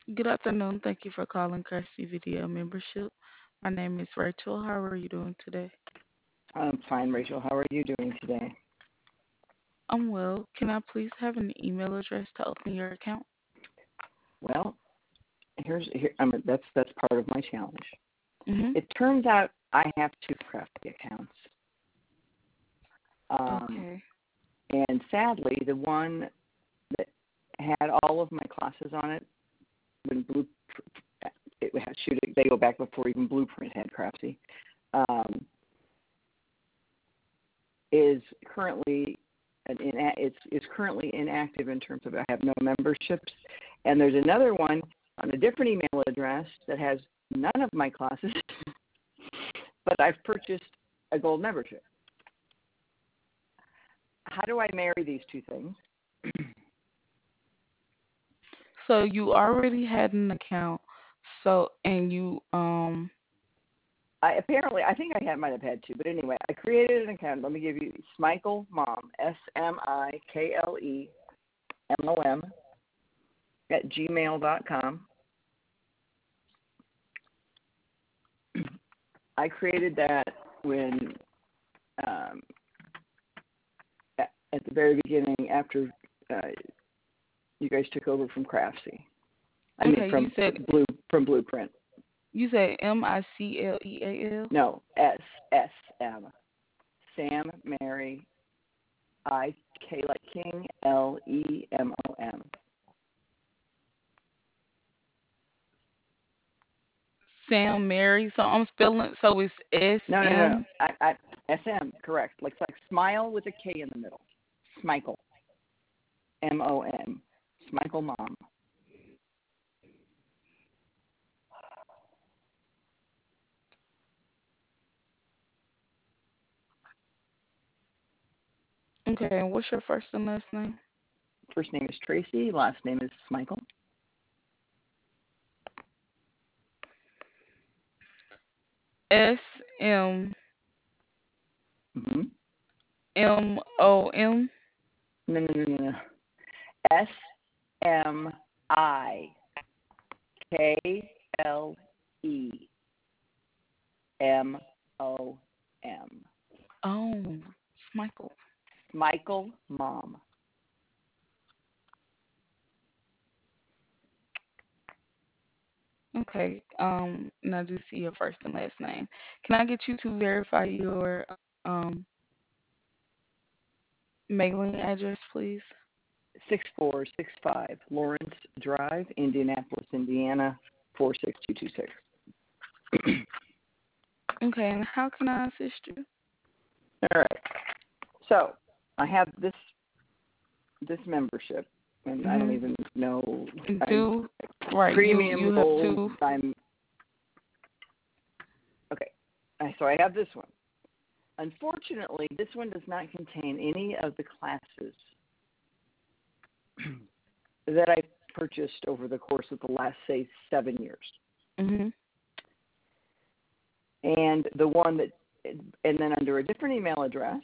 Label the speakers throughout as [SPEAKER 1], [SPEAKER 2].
[SPEAKER 1] Good afternoon. Thank you for calling Craftsy Video Membership. My name is Rachel. How are you doing today?
[SPEAKER 2] I'm fine, Rachel. How are you doing today?
[SPEAKER 1] I'm well. Can I please have an email address to open your account?
[SPEAKER 2] Well, that's part of my challenge.
[SPEAKER 1] Mhm.
[SPEAKER 2] It turns out I have two Crafty accounts, um,
[SPEAKER 1] Okay.
[SPEAKER 2] and sadly, the one that had all of my classes on it when they go back before even Blueprint had Crafty, um, is currently it's currently inactive in terms of I have no memberships, and there's another one on a different email address that has none of my classes, but I've purchased a gold membership. How do I marry these two things?
[SPEAKER 1] So you already had an account. So and you
[SPEAKER 2] I think might have had two, but anyway, I created an account. Let me give you Smichael Mom, SMIKLEMOM at gmail.com. I created that when um, at the very beginning after uh, you guys took over from Craftsy. I mean
[SPEAKER 1] okay,
[SPEAKER 2] from Blueprint.
[SPEAKER 1] you said MICLEAL?
[SPEAKER 2] No, S M. Sam Mary I K like King LEMOM.
[SPEAKER 1] Sam Mary. So I'm spelling so it's S
[SPEAKER 2] No.
[SPEAKER 1] M.
[SPEAKER 2] SM, correct. Like smile with a K in the middle. Smichael. MOM. Smichael Mom.
[SPEAKER 1] Okay, and what's your first and last name?
[SPEAKER 2] First name is Tracy. Last name is Smichael.
[SPEAKER 1] S M
[SPEAKER 2] Mm-hmm.
[SPEAKER 1] MOM.
[SPEAKER 2] No. SMIKLEMOM.
[SPEAKER 1] Oh, Michael.
[SPEAKER 2] Michael Mom.
[SPEAKER 1] Okay. And I do see your first and last name. Can I get you to verify your mailing address, please?
[SPEAKER 2] 6465 Lawrence Drive, Indianapolis, Indiana 46226.
[SPEAKER 1] Okay. And how can I assist you?
[SPEAKER 2] All right. So I have this membership, and I don't
[SPEAKER 1] Mhm.
[SPEAKER 2] even know. I'm
[SPEAKER 1] Do right. You
[SPEAKER 2] premium
[SPEAKER 1] have
[SPEAKER 2] gold.
[SPEAKER 1] two.
[SPEAKER 2] I'm okay. So I have this one. Unfortunately, this one does not contain any of the classes that I purchased over the course of the last, say, 7 years.
[SPEAKER 1] Mhm.
[SPEAKER 2] And the one that, and then under a different email address,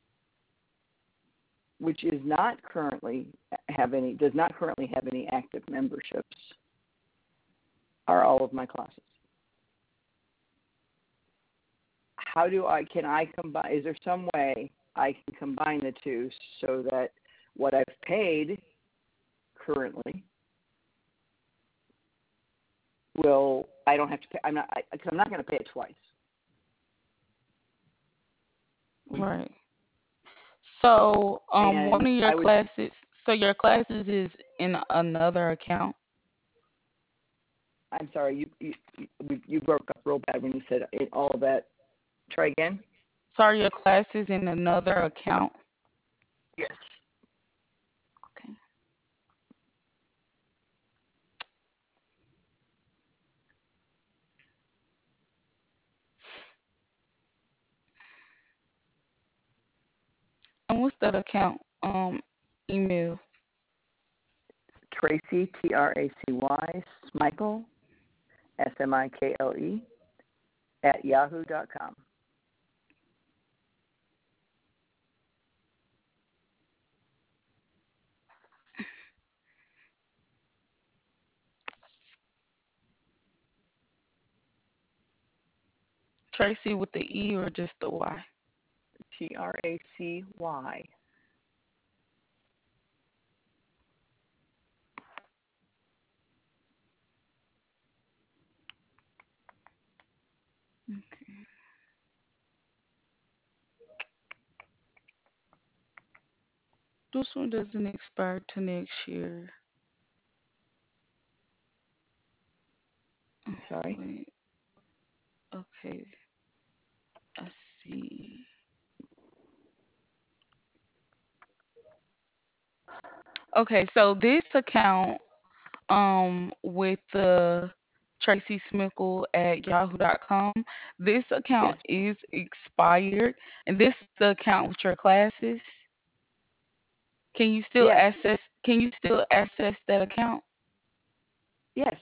[SPEAKER 2] which is not currently does not currently have any active memberships, are all of my classes. Can I combine? Is there some way I can combine the two so that what I've paid currently I don't have to pay. Because I'm not going to pay it twice.
[SPEAKER 1] Right. So one
[SPEAKER 2] And
[SPEAKER 1] of your
[SPEAKER 2] I was,
[SPEAKER 1] classes. So your classes is in another account.
[SPEAKER 2] I'm sorry, you broke up real bad when you said all of that. Try again.
[SPEAKER 1] Sorry, your classes in another account.
[SPEAKER 2] Yes.
[SPEAKER 1] Okay. And what's that account email?
[SPEAKER 2] Tracy Tracy Smichael SMIKLE at yahoo.com.
[SPEAKER 1] Tracy with the E or just the Y?
[SPEAKER 2] Tracy.
[SPEAKER 1] Okay. This one doesn't expire till next year. Oh,
[SPEAKER 2] Sorry.
[SPEAKER 1] wait. Okay. I see. Okay, so this account, with the Tracy Smickle at yahoo.com, this
[SPEAKER 2] Yes.
[SPEAKER 1] account is expired, and this is the account with your classes. Can you still
[SPEAKER 2] Yes.
[SPEAKER 1] access? Can you still access that account?
[SPEAKER 2] Yes.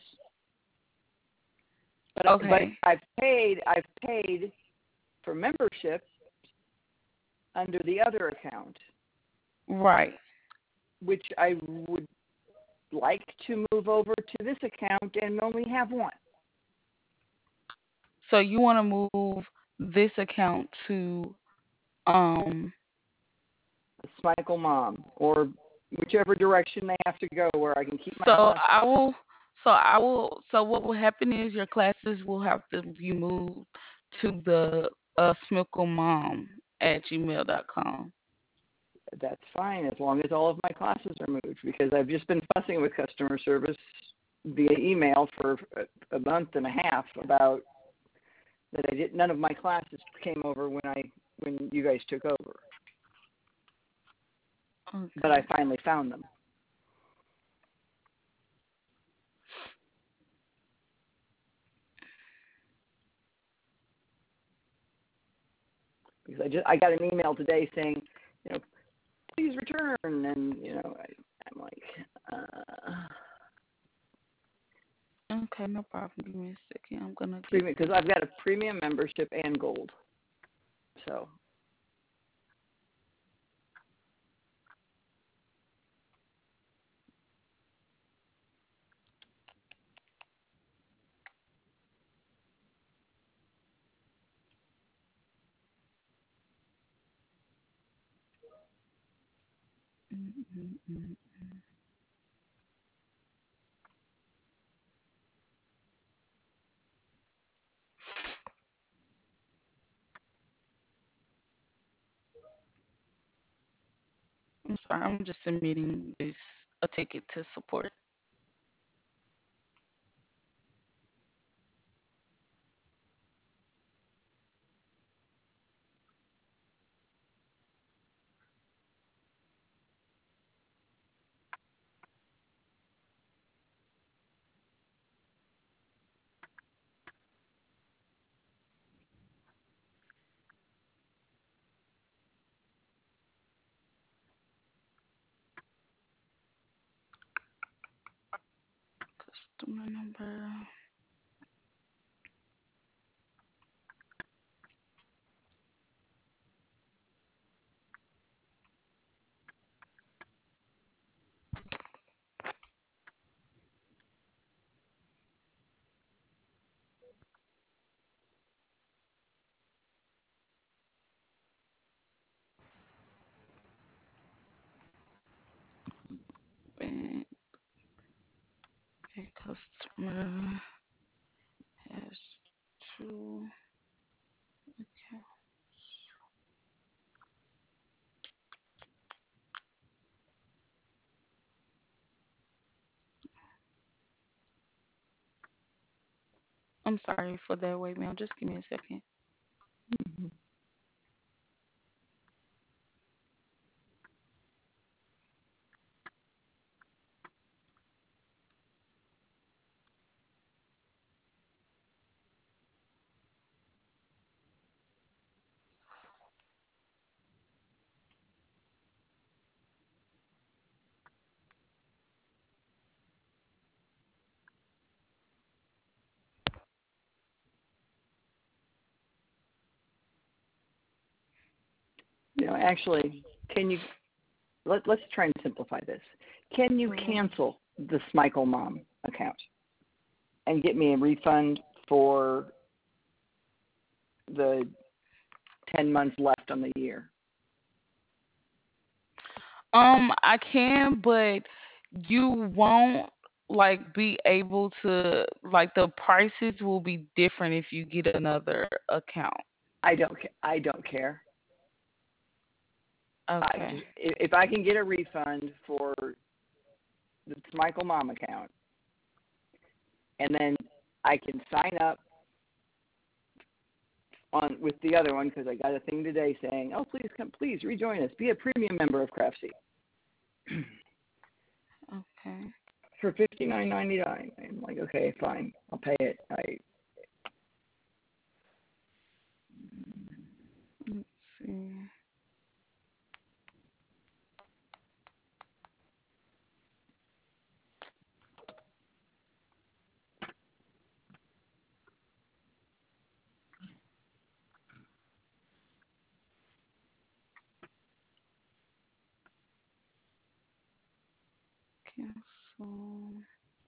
[SPEAKER 2] But
[SPEAKER 1] Okay,
[SPEAKER 2] I've paid for membership under the other account,
[SPEAKER 1] right.
[SPEAKER 2] which I would like to move over to this account and only have one.
[SPEAKER 1] So you want to move this account to um.
[SPEAKER 2] Michael Mom, or whichever direction they have to go, where I can keep my
[SPEAKER 1] So
[SPEAKER 2] class.
[SPEAKER 1] I will. So what will happen is your classes will have to be moved to the Smickle Mom at gmail.com.
[SPEAKER 2] That's fine as long as all of my classes are moved, because I've just been fussing with customer service via email for a month and a half about that none of my classes came over when you guys took over, but I
[SPEAKER 1] Okay.
[SPEAKER 2] finally found them. Because I got an email today saying, please return, and I'm like,
[SPEAKER 1] Okay, no problem. Give me a second. I'm gonna get
[SPEAKER 2] premium,
[SPEAKER 1] this.
[SPEAKER 2] because I've got a premium membership and gold, so.
[SPEAKER 1] Mm. I'm sorry. I'm just submitting this a ticket to support. Customer number. Bank. A customer has two accounts. I'm sorry for that. Wait, ma'am. Just give me a second.
[SPEAKER 2] Mhm. Actually, let's try and simplify this. Can you
[SPEAKER 1] Right.
[SPEAKER 2] cancel the Smichael Mom account and get me a refund for the 10 months left on the year?
[SPEAKER 1] I can, but you won't like be able to like the prices will be different if you get another account.
[SPEAKER 2] I don't care.
[SPEAKER 1] Okay.
[SPEAKER 2] If I can get a refund for the Michael Mom account, and then I can sign up on with the other one because I got a thing today saying, "Oh, please rejoin us, be a premium member of Craftsy
[SPEAKER 1] Okay.
[SPEAKER 2] for $59.99." I'm like, okay, fine, I'll pay it.
[SPEAKER 1] Let's see. Cancel.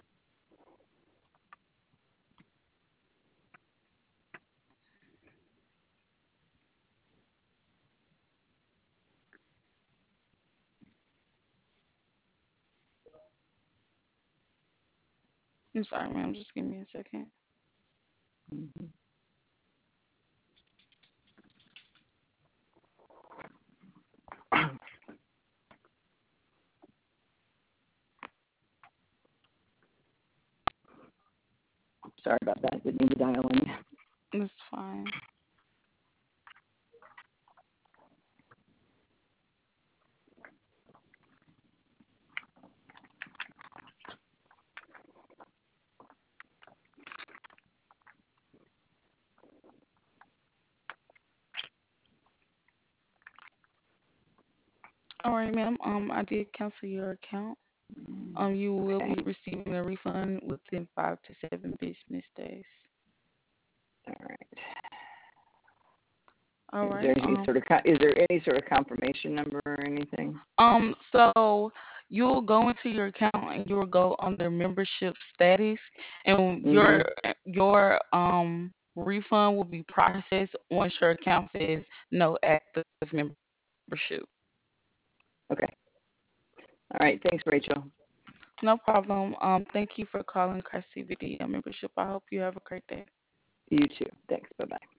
[SPEAKER 1] I'm sorry, ma'am. Just give me a second.
[SPEAKER 2] Mhm. Sorry about that. Didn't mean to dial in.
[SPEAKER 1] It's fine. All right, ma'am. I did cancel your account. You will
[SPEAKER 2] Okay.
[SPEAKER 1] be receiving a refund within 5 to 7 business days.
[SPEAKER 2] All right.
[SPEAKER 1] All
[SPEAKER 2] Is
[SPEAKER 1] right.
[SPEAKER 2] there any sort of confirmation number or anything?
[SPEAKER 1] So you'll go into your account and you'll go under membership status, and
[SPEAKER 2] Mhm.
[SPEAKER 1] your refund will be processed once your account says no active membership.
[SPEAKER 2] Okay. All right. Thanks, Rachel.
[SPEAKER 1] No problem. Thank you for calling Crest CBD membership. I hope you have a great day.
[SPEAKER 2] You too. Thanks. Bye bye.